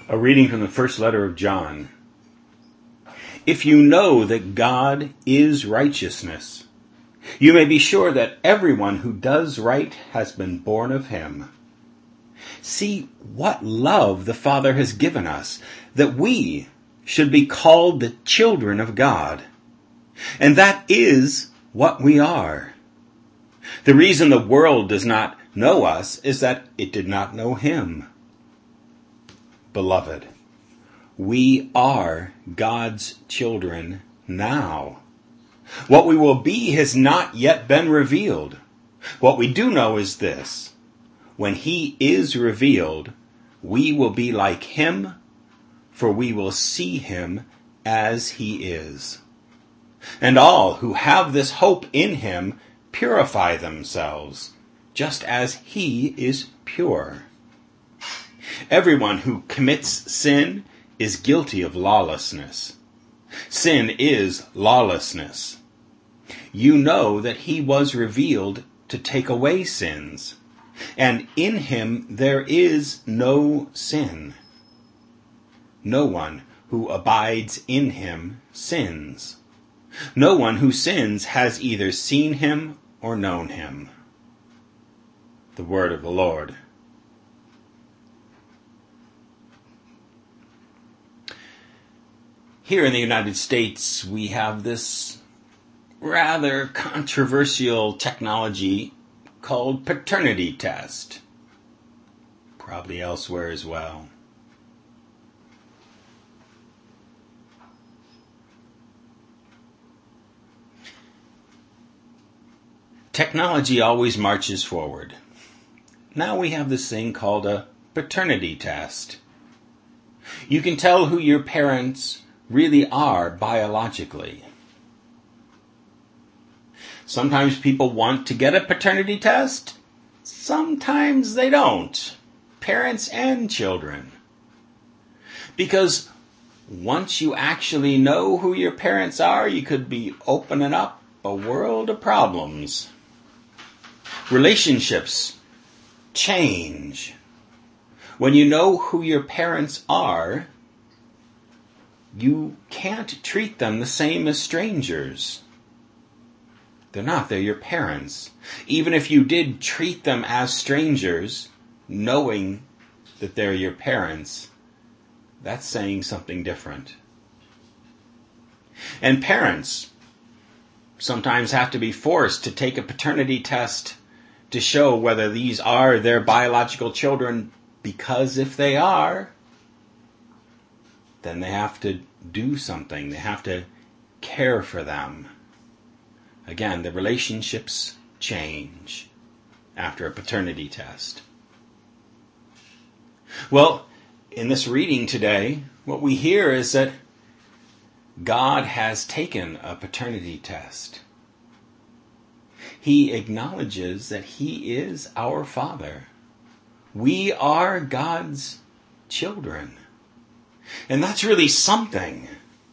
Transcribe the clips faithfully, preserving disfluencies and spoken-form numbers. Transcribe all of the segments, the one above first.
A reading from the first letter of John. If you know that God is righteousness, you may be sure that everyone who does right has been born of him. See what love the Father has given us, that we should be called the children of God. And that is what we are. The reason the world does not know us is that it did not know him. Beloved, we are God's children now. What we will be has not yet been revealed. What we do know is this: when he is revealed, we will be like him, for we will see him as he is. And all who have this hope in him purify themselves, just as he is pure. Everyone who commits sin is guilty of lawlessness. Sin is lawlessness. You know that he was revealed to take away sins, and in him there is no sin. No one who abides in him sins. No one who sins has either seen him or known him. The word of the Lord. Here in the United States, we have this rather controversial technology called paternity test. Probably elsewhere as well. Technology always marches forward. Now we have this thing called a paternity test. You can tell who your parents really are biologically. Sometimes people want to get a paternity test. Sometimes they don't. Parents and children. Because once you actually know who your parents are, you could be opening up a world of problems. Relationships change. When you know who your parents are, you can't treat them the same as strangers. They're not, they're your parents. Even if you did treat them as strangers, knowing that they're your parents, that's saying something different. And parents sometimes have to be forced to take a paternity test to show whether these are their biological children, because if they are, then they have to do something. They have to care for them. Again, the relationships change after a paternity test. Well, in this reading today, what we hear is that God has taken a paternity test. He acknowledges that he is our Father. We are God's children. And that's really something.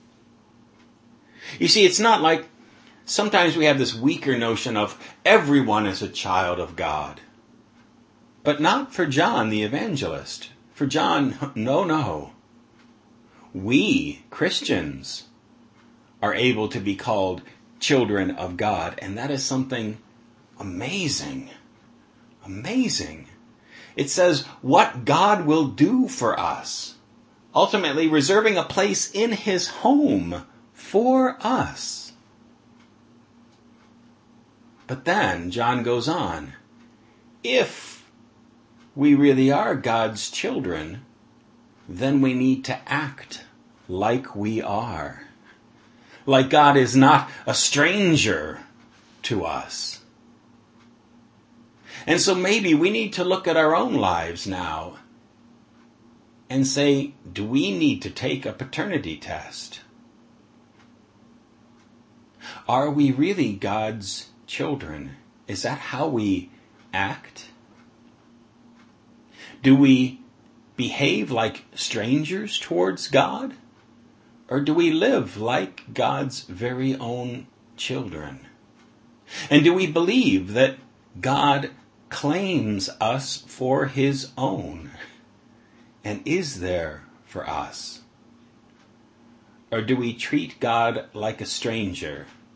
You see, it's not like sometimes we have this weaker notion of everyone is a child of God. But not for John the evangelist. For John, no, no. We, Christians, are able to be called children of God. And that is something amazing. Amazing. It says what God will do for us. Ultimately reserving a place in his home for us. But then John goes on. If we really are God's children, then we need to act like we are. Like God is not a stranger to us. And so maybe we need to look at our own lives now and say, do we need to take a paternity test? Are we really God's children? Is that how we act? Do we behave like strangers towards God? Or do we live like God's very own children? And do we believe that God claims us for his own? And is there for us? Or do we treat God like a stranger